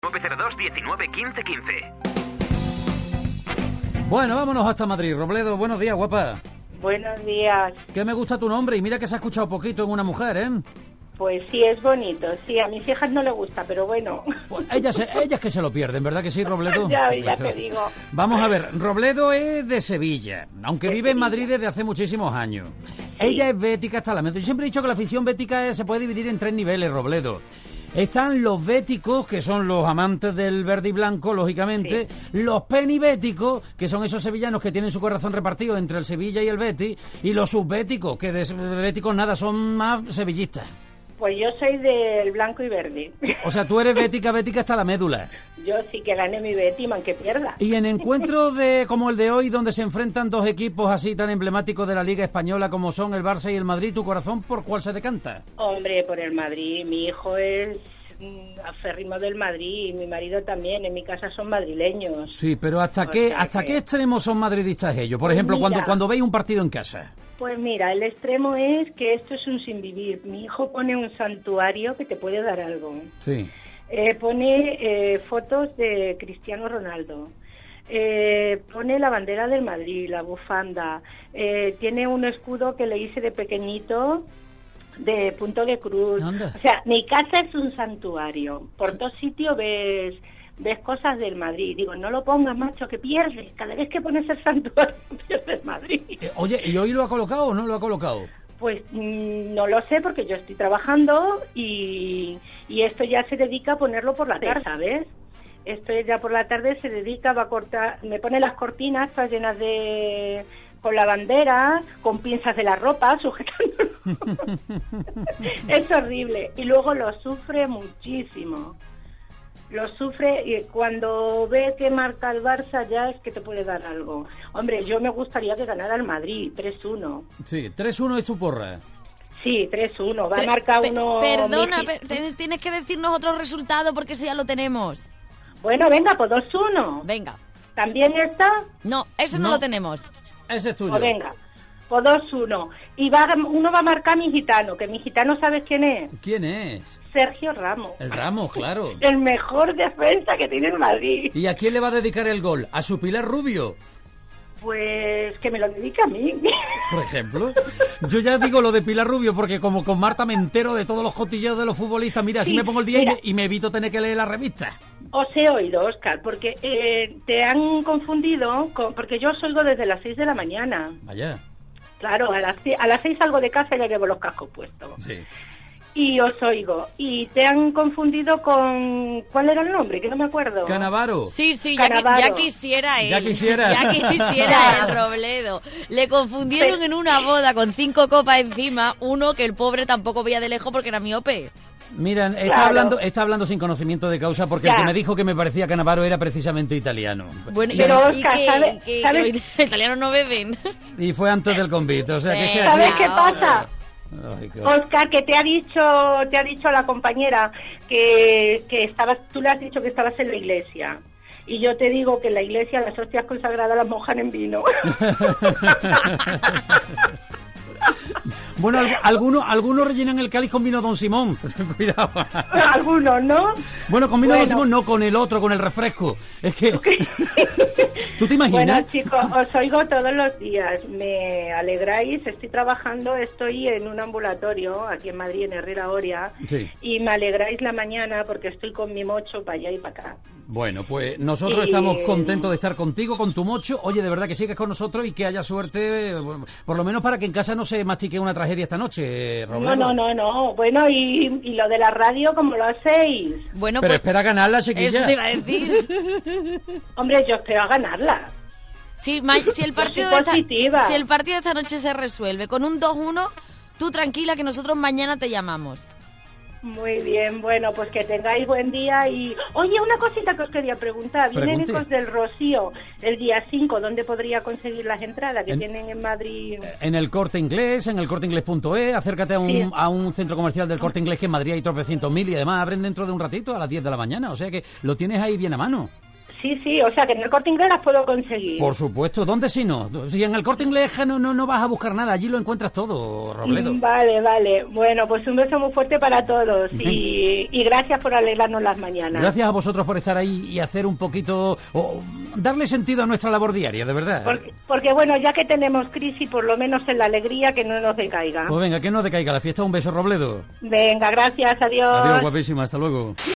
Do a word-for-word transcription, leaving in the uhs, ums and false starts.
nueve cero dos diecinueve quince quince. Bueno, vámonos hasta Madrid. Robledo, buenos días, guapa. Buenos días. Que me gusta tu nombre y mira que se ha escuchado poquito en una mujer, ¿eh? Pues sí, es bonito. Sí, a mis hijas no les gusta, pero bueno. Pues ellas, ellas que se lo pierden, ¿verdad que sí, Robledo? ya, ya te digo. Vamos a ver, Robledo es de Sevilla, aunque de vive Sevilla. en Madrid desde hace muchísimos años. Sí. Ella es bética hasta la médula. Yo siempre he dicho que la afición bética se puede dividir en tres niveles, Robledo. Están los béticos, que son los amantes del verde y blanco, lógicamente. Sí. Los penibéticos, que son esos sevillanos que tienen su corazón repartido entre el Sevilla y el Betis. Y los subbéticos, que de béticos nada, son más sevillistas. Pues yo soy del blanco y verde. O sea, tú eres bética, bética hasta la médula. Yo sí que gane mi Betis, man que pierda. Y en encuentros de como el de hoy, donde se enfrentan dos equipos así tan emblemáticos de la Liga Española como son el Barça y el Madrid, ¿tu corazón por cuál se decanta? Hombre, por el Madrid. Mi hijo es mm, aférrimo del Madrid y mi marido también. En mi casa son madrileños. Sí, pero ¿hasta O qué sea hasta que- qué extremos son madridistas ellos? Por ejemplo, Mira. cuando cuando veis un partido en casa. Pues mira, el extremo es que esto es un sinvivir. Mi hijo pone un santuario que te puede dar algo. Sí. Eh, pone eh, fotos de Cristiano Ronaldo, eh, pone la bandera del Madrid, la bufanda, eh, tiene un escudo que le hice de pequeñito de punto de cruz. Anda. O sea, mi casa es un santuario. Por todos sitios ves ves cosas del Madrid. Digo, no lo pongas, macho, que pierdes. Cada vez que pones el santuario pierdes Madrid. Eh, oye, ¿y hoy lo ha colocado o no lo ha colocado? Pues mmm, no lo sé porque yo estoy trabajando y, y esto ya se dedica a ponerlo por la tarde, ¿sabes? Esto ya por la tarde se dedica, va a cortar, me pone las cortinas todas llenas de... con la bandera, con pinzas de la ropa, sujetando. Es horrible. Y luego lo sufre muchísimo. Lo sufre y cuando ve que marca el Barça ya es que te puede dar algo. Hombre, yo me gustaría que ganara el Madrid, tres uno. Sí, tres uno es tu porra. Sí, tres uno. Va a Tre- marcar pe- uno... Perdona, Messi. pe- te- tienes que decirnos otro resultado porque ese ya lo tenemos. Bueno, venga, pues dos uno. Venga. ¿También está? No, ese no, No. lo tenemos. Ese es tuyo. Pues venga, pues dos uno. Y va, uno va a marcar mi gitano, que mi gitano, ¿sabes quién es? ¿Quién es? Sergio Ramos. El Ramos, claro. El mejor defensa que tiene el Madrid. ¿Y a quién le va a dedicar el gol? ¿A su Pilar Rubio? Pues que me lo dedica a mí. Por ejemplo. Yo ya digo lo de Pilar Rubio porque como con Marta me entero de todos los cotilleos de los futbolistas. Mira, así Sí, me pongo el día y mira. me, y me evito tener que leer la revista. Os he oído, Óscar, porque eh, te han confundido, con, porque yo os oigo desde las seis de la mañana. Vaya. Claro, a las, ci- a las seis salgo de casa y ya llevo los cascos puestos. Sí. Y os oigo. Y te han confundido con... ¿Cuál era el nombre? Que no me acuerdo. Canavaro. Sí, sí, ya, qui- Cannavaro. ya quisiera él. Ya quisiera. Ya quisiera el Robledo. Le confundieron Sí. en una boda con cinco copas encima, uno que el pobre tampoco veía de lejos porque era miope. Mira, está Claro. hablando está hablando sin conocimiento de causa porque Ya. el que me dijo que me parecía Canavaro era precisamente italiano. Bueno, Pero, y, y Oscar, que, ¿sabe- que- sabe- que los italianos no beben. Y fue antes del convite, o sea que es que Eh, aquí- ¿Sabes qué ahora. pasa? Lógico. Oscar, que te ha dicho te ha dicho la compañera que, que estabas, tú le has dicho que estabas en la iglesia. Y yo te digo que en la iglesia las hostias consagradas las mojan en vino. Bueno, algu- algunos algunos rellenan el cáliz con vino Don Simón. Cuidado. Algunos, ¿no? Bueno, con vino Bueno. Don Simón no, con el otro, con el refresco. Es que... ¿Tú te imaginas? Bueno, chicos, os oigo todos los días. Me alegráis. Estoy trabajando, estoy en un ambulatorio aquí en Madrid, en Herrera Oria. Sí. Y me alegráis la mañana porque estoy con mi mocho para allá y para acá. Bueno, pues nosotros Y- estamos contentos de estar contigo, con tu mocho. Oye, de verdad que sigues con nosotros y que haya suerte, eh, por lo menos para que en casa no se mastique una tragedia esta noche, Robledo. No, no, no, no. Bueno, y, y lo de la radio, ¿cómo lo hacéis? Bueno, Pero pues espera ganarla, chiquilla. eso te iba a decir. Hombre, yo espero a ganarla. Si, ma- si el partido soy de esta, positiva. si el partido de esta noche se resuelve con un dos uno, tú tranquila que nosotros mañana te llamamos. Muy bien, bueno, pues que tengáis buen día y... Oye, una cosita que os quería preguntar. Vienen Pregunte. Ecos del Rocío el día cinco. ¿Dónde podría conseguir las entradas que En- tienen en Madrid? En el Corte Inglés, en el corte inglés punto es, acércate a un, Sí. a un centro comercial del Corte Inglés que en Madrid hay tropecientos mil y además abren dentro de un ratito a las diez de la mañana, o sea que lo tienes ahí bien a mano. Sí, sí, o sea que en el Corte Inglés las puedo conseguir. Por supuesto, ¿dónde si no? Si en el Corte Inglés no, no, no vas a buscar nada, allí lo encuentras todo, Robledo. Vale, vale. Bueno, pues un beso muy fuerte para todos y, y gracias por alegrarnos las mañanas. Gracias a vosotros por estar ahí y hacer un poquito, o darle sentido a nuestra labor diaria, de verdad. Porque, porque bueno, ya que tenemos crisis, por lo menos en la alegría, que no nos decaiga. Pues venga, que no decaiga la fiesta. Un beso, Robledo. Venga, gracias, adiós. Adiós, guapísima, hasta luego.